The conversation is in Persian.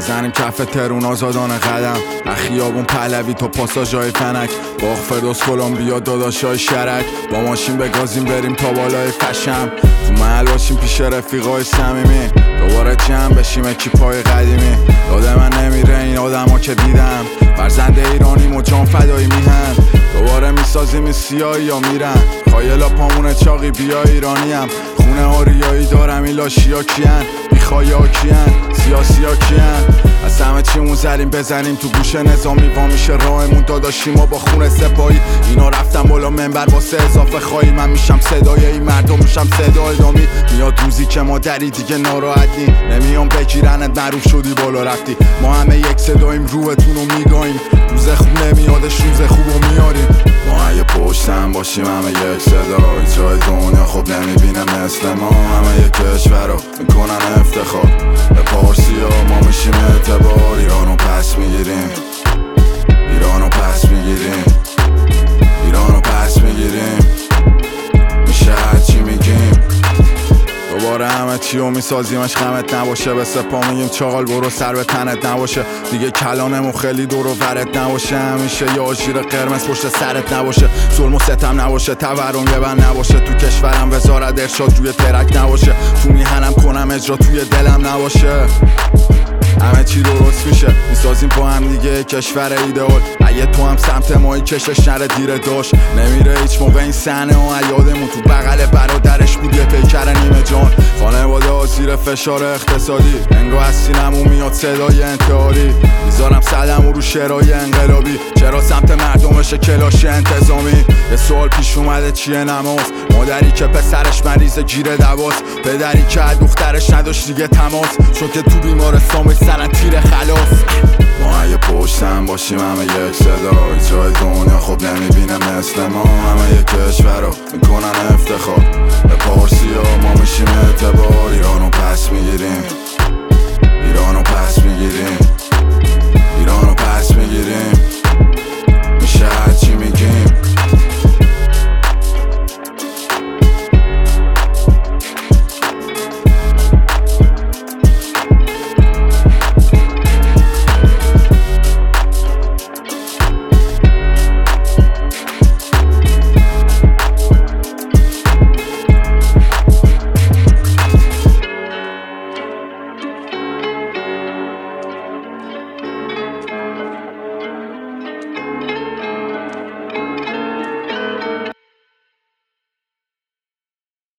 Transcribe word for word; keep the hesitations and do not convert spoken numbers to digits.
بزنیم کف ترون آزادان قدم، اخیابون پهلوی تا پاساژهای فنک، باغ فردوس کلمبیا داداشای شرک، با ماشین بگازیم بریم تا بالای فشم، تو محل باشیم پیش رفیقای صمیمی، دوباره جمع بشیم اکیپای قدیمی. یاد من نمیره این آدما که دیدم، فرزند ایرانیم و جان فدایی میهن، دوباره میسازیم این سیاهی یا میرن، خایلا پامون چاقی بیا ایرانیم، خونه آریایی دارم این لاشیا کیان، بیخوایی ها کیان، سیاسی ها کیان، از همه چیمون زدیم بزنیم تو گوش نظامی، وا میشه راهمون داداشیم و با خون سپاهی، اینا رفتن بالا منبر واسه اضافه خواهی، من میشم صدای این مردم، میشم صدای دامی، میاد روزی که ما دری دیگه ناراحتی، نمیام بگیرنت معروف شدی بالا رفتی، ما همه یک صداییم روحتون رو میگاییم، روز خوب نمیادش روز خوب رو میاریم، ما اگه پشتم باشیم همه یک صدا، هیچ جای دنیا خوب نمیبینه مثل ما، همه یک کشور رو میکنن افتخار، به پارسی ها ما میشیم اعتبار، ایرانو پس میگیریم، ایرانو پس میگیریم، ایرانو پس میگیریم، میشه هرچی میگیم، دوباره همه چی رو میسازیمش غمت نباشه، به سپا میگیم چاقال برو سر به تنت نباشه، دیگه کلانمون خیلی دور و برت نباشه، همیشه یا آژیر قرمز پشت سرت نباشه، ظلم و ستم نباشه، تورم یه بند نباشه، تو کشورم وزارت ارشاد روی ترک نباشه، تو میهنم کنم اجرا توی دلم نباشه، همه چی درست میشه، میسازیم با هم دیگه کشور ایدئال، اگه تو هم سمت مایی کشش نره دیره داشت، نمیره هیچ موقع این صحنه و یادمون تو بغل برادرش بود یه پیکر نیمه جان، خانواده ها زیر فشار اقتصادی، انگار از سینمون میاد صدای انتحاری، میذارم صدمو رو شعرهای انقلابی، چرا سمت مردمش کلاش انتظامی، یه سوال پیش اومده چیه نماز، مادری که پسرش مریض گیره دواست، پدری که دخترش نداشت دیگه تماس، چون که تو بیمارستان سرن تیر خلاص، ما اگه پشتم باشیم همه یک صدا، هیچ جای دنیا خوب نمیبینه مثل ما، همه یک کشور رو میکنن افتخار، به پارسی ها ما میشیم اعتبار، ایرانو پس میگیریم، ایرانو پس میگیریم، ایرانو پس میگیریم.